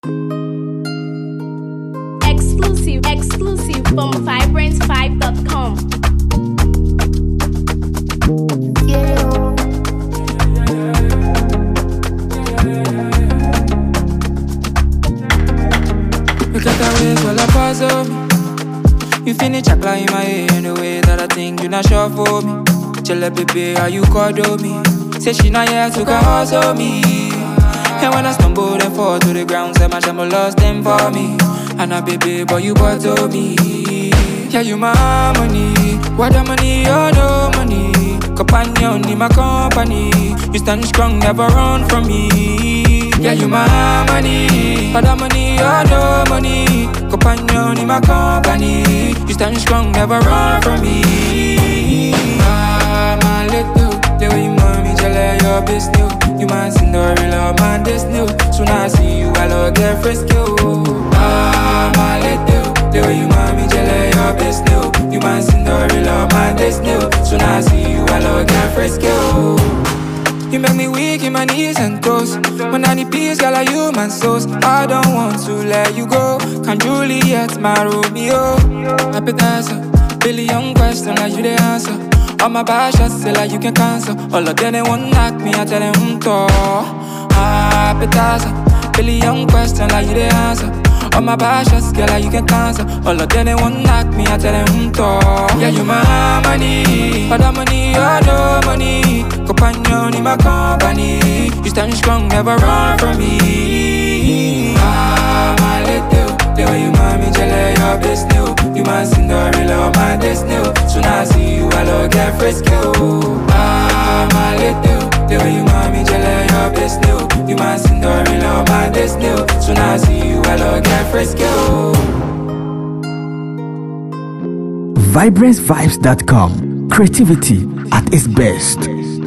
Exclusive from vibrance5.com. Look at the ways while I pass on me. You finish applying my head in the way that I think you're not sure for me. Chill up, baby, how you cuddle me? Say she not here to come hustle me. And when I stumble and fall to the ground, say my shame lost them for me. And a baby, but you bottle me. Yeah, you my harmony. What the money or no money? Companion in my company. You stand strong, never run from me. Yeah, you my harmony. What the money or no money? Companion in my company. You stand strong, never run from me. Ah, my little, the way you mommy, jelly, your best new. You my Cinderella, my Disney. Soon I see you, I'll get frisky. Ah, my little, the way you mommy, jelly, your best new. You my Cinderella, my Disney. Soon I see you, I'll get frisky. You make me weak in my knees and toes. When I need peace, girl, are you my source. I don't want to let you go. Can Juliet, my Romeo? Appetizer, billion questions, like you the answer. All my bad shots, say like you can cancel. All of them, they won't knock me, I tell them, to. Appetizer, billion questions, like you the answer. All my bad shots, girl, like you can cancel. All of them, they won't knock me, I tell them, to. Yeah, you my money. For the money or no money. Companion in my company. You stand strong, never run from me. Ah, my little, the way you mommy, jelly, your best new. You my Cinderella, my Disney. Soon I see you, I'll get frisky. Ah, my little, the way you mommy, jelly, your best new. You my Cinderella, my Disney. Soon I see you, I'll get frisky. Vibраncevibes.com. Creativity at its best.